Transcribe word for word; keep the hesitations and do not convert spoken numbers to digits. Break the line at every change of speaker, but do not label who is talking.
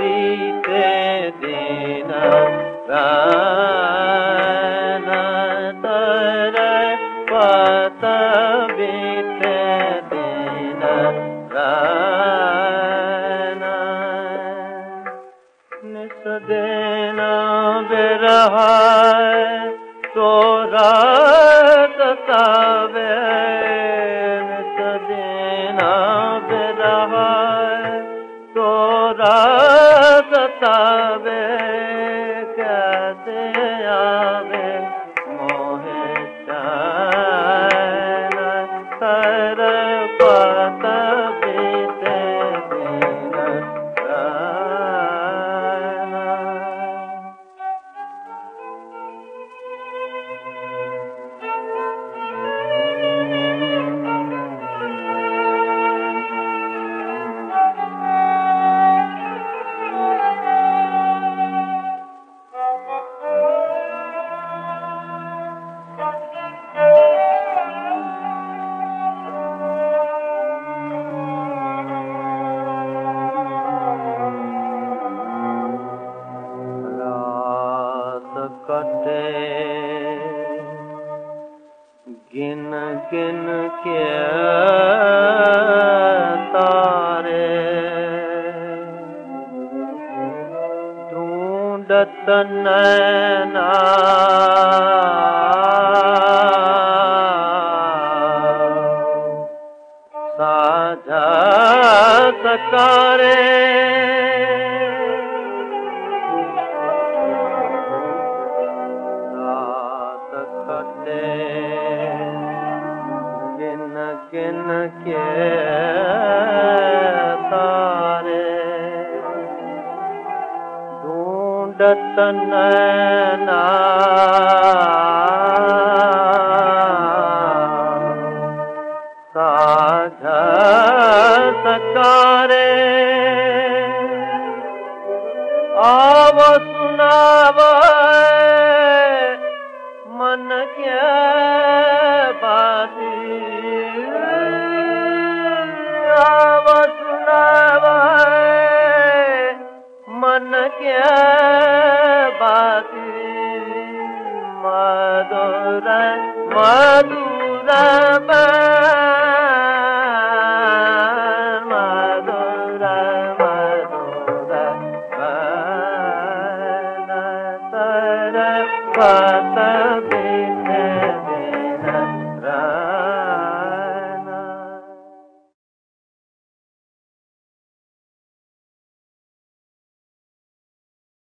बीते दिन रान तर पत बीते दिन रान निस दिन बिरह तोरा सतावे निस दिन बिरह तोरा सतावे कैसे आवे मोहे चैन तर पत बीते दिन रान कटे गिन गिन के तारे ढूंढत नैना साझा सकारे गिन गिन के तारे ढूंढत नैना साझा सकारे आव सुनाव मन क्या बाती आव सुनाव मन क्या बाती मधुर मधुर मधुर मधुर तर पत